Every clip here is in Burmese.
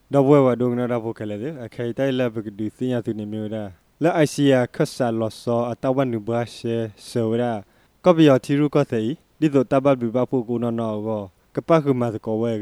ดาวว่าดงนาดาวกันเลยใครได้แล้วไปดูสิ่งที่นี่มีอะไรแล้วไอซีอาคัสซาลอสอัตวันนุบาเชเสวราก็ไปเอาที่รู้ก็ได้ดิตัวตาบัดบิบาพูกูนอนก็ก็ป้าคือมาตะกอเวก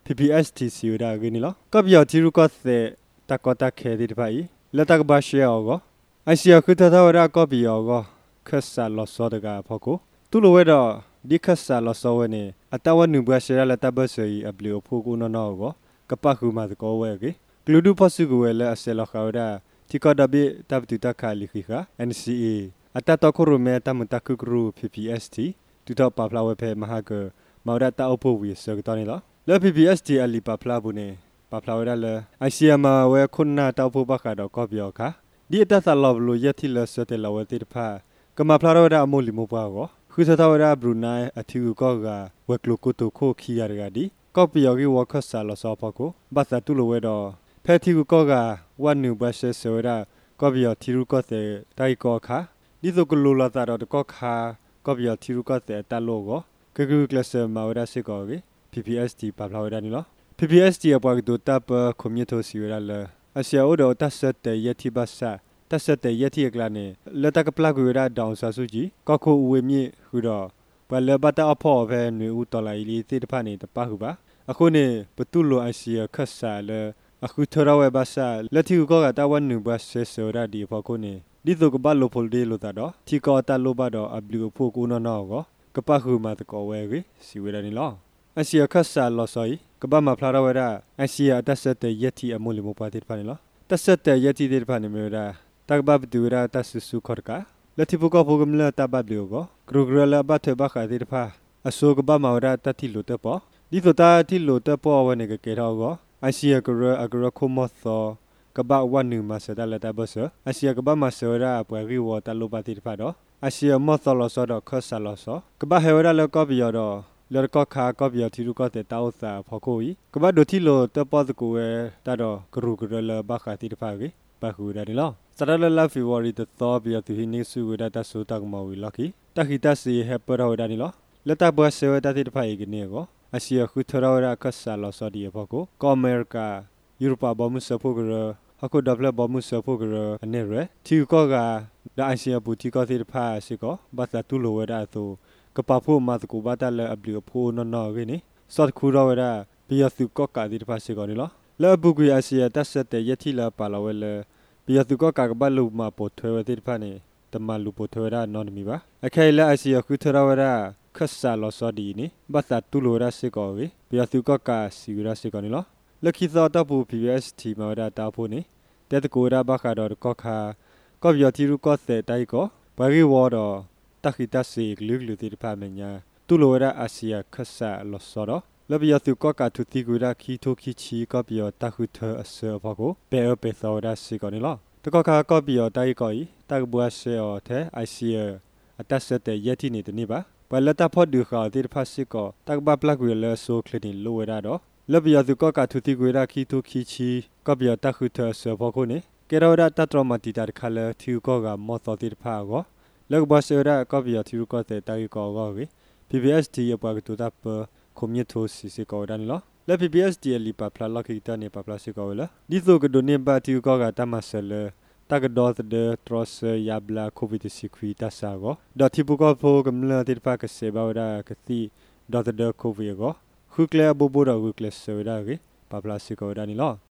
PPST สิวรากินี่ล้อก็ไปเอาที่รู้ก็ได้ตะกอตะเคดิไปแล้วตะกบาเชเอาก็ไอซีอาคือถ้าว่าก็ไปเอาก็คัสซาลอสตะกาพอกูตุลเวดดิคัสซาลอสเวนี่อัตวันนุบาเชแล้วตะบัสยอับลิโอพูกูนอนก็ก็ป้าคือมาตะกอเวกกลูดูพัสกูเวลเซลขาวดาที่ก็ดับตับตุตาคาลิขิกา NCA อัตตะคุรุเมตัมตะคุกรู PPST ตุตาปาพลาวเปมหากมาดาตาอปวิสกตอนี่ละแล้ว PPST อลิปาพลาบุเนปาพลาวดาเลไอซีเอ็มเวคุณนาตาอปบักดอกอบยอค่ะดีตาตาลอบลุยที่เลสเตลาวติรพากมาพลาวดาอมุลิมุปากคือสตาวดาบรูไนอธิกุก็กาเวกลุกุตุโคคียารกาดีก็ปยอกิวอคัสซาลอซอปะโกบัตตาตุลเวดอแพทิกุก็กาวันนูบัสเซวดาก็ปยอทิรุก็เตไตก็ค่ะดิโตกลูลาตาดอก็ค่ะก็ปยอทิรุก็เตตาโลก็คือคลาสมาวดาเซก็เก PPST ปาพลาวดานี่ลอ PPST อปากดูตับคอมมิวนิตี้สิวดาเลอาเซียโอดอตัสเตยติบัสซาตัสเตยติกลาเนเลตากปลากุยดาดาวซาสุจิก็คูอเวมีฮูดอปะเลบตาอพอเวนูอุตลายลีติดพานีตปะฮูบาအခုနေပတူလိုအစီခတ်ဆာလအခုထရဝဲဘာဆာလက်တီကိုကတဝန်နုဘဆေဆောရဒီဖကိုနေဒီတုကဘလိုဖိုလ်ဒီလိုတာတော့တီကောတလိုဘတော့အဘလူဖို့ကိုနော်နော်ကောကပခုမတကောဝဲကြီးစီဝဲတယ်နော်အစီခတ်ဆာလောဆိုကပမဖလာရဝဲတာအစီအတဆက်တဲ့ယက်တီအမိုလီမပါတိဖာနေလောတဆက်တဲ့ယက်တီတိဖာနေမျိုးတာတကဘဘဒူရာတဆဆုခရကာလက်တီပုကဖို့ကမလတဘဘလီကိုဂရုဂရလဘတ်ဘခါတိဖာအဆုကဘမဝရတတိလိုတဲ့ပေါ်ဒီသတာတိလိုတပေါ်ဝနေကကေတော့ကိုအစီယကရအကရခုမသောကဘဝနုမဆဒလတဘဆအစီယကဘမဆရာပွေရီဝတလိုပါတိဖာတော့အစီယမသောလဆောတော့ခဆာလဆောကဘဟေဝရလကောပီယောတော့လရကခါကောပီယောတီရုကတဲ့တောက်စာဖော်ကိုဤကဘဒိုတီလိုတပေါ်တကူဝဲတတော့ဂရုဂရလဘခါတိဖာကြီးပခုရတယ်လောစရလလဖေဝရီတသောပီယောတီနိစုဝဒတဆူတကမောဝီလကီတခိတစီဟပရောဒနီလောလက်တဘဆဝတတိဖာဤကနေကိုအစီယခုထရဝရကဆာလောဆောဒီဘကိုကောအမေရိကယူရိုပဘမှုစဖို့ကရအခုဒဗလဘမှုစဖို့ကရအနေရတီကောကဒါအစီယဘူတီကောတိဖာစီကောဘတ်တူလိုဝဒအသူကပဖို့မတ်ကူဘတာလအဘလီဖိုနော်နော်ကိနေစော့ခူရဝရဘီယစုကောကတိဖာစီကောနီလောလဲဘူကွေအစီယတဆက်တဲ့ယတိလာပါလဝဲလဲဘီယစုကောကဘလူမပိုထွဲဝတိဖာနေတမလူပိုထွဲရနော်နမီပါအခဲလဲအစီယခုထရဝရခဆာလောဆောဒီနီဘတ်တူလိုရစေကောဝေဘီယစုကောကစီရစေကောနီလောလက်ခိသောတပူ PPST မှာဒတာဖို့နေတဲတကိုရဘခါတော့ကောခါကောဘီယတီရုကောစေတိုင်ကောဘာဂီဝါတော့တခိတစီဂလူဂလူတိဖာမညာတူလိုရအစီယခဆာလောဆောတော့လဘီယစုကောကထုတိကူရခီထိုခီချီကောဘီယတခုထအဆောဘကိုဘေအပေသောရစေကောနီလောတကောခါကောဘီယတိုင်ကောဤတကဘွားဆေအော်တဲ့ ICA အတဆက်တဲ့ယတိနေတနေပါပလတာဖို့ဒူခါတိဖာစီကောတကဘပလကွေလဆိုခလနီလိုဝရတော့လဘယသူကောကထုတိကွေရာခီတုခီချီကဘယတခုထဆဘခုနေကေရောဒတတရမတီတာခလထီကောကမောသောတိဖာကောလက်ဘဆရာကဘယထီကောတဲ့တိုင်ကောကောဝေ PPST ရပါကတူတပ်ကွန်မြူတိုစီစီကောဒန်လောလက် PPST လီပါဖလာလခိတနေပါဖလာစီကောလာဒီဆိုကဒိုနေပါတီကောကတမဆလတကဒေါ်တဲ့ထရစယဘလာကိုဗစ်စီခွီတဆာကိုဒေါ်တီပုကောဖိုကမလတိဖာကစေဘာဝရာကတိဒေါ်တဲ့ကိုဗစ်ကိုခုကလေဘူဘူရာခုကလေဆေဝရာကေပပလာစီကောဒါနီလော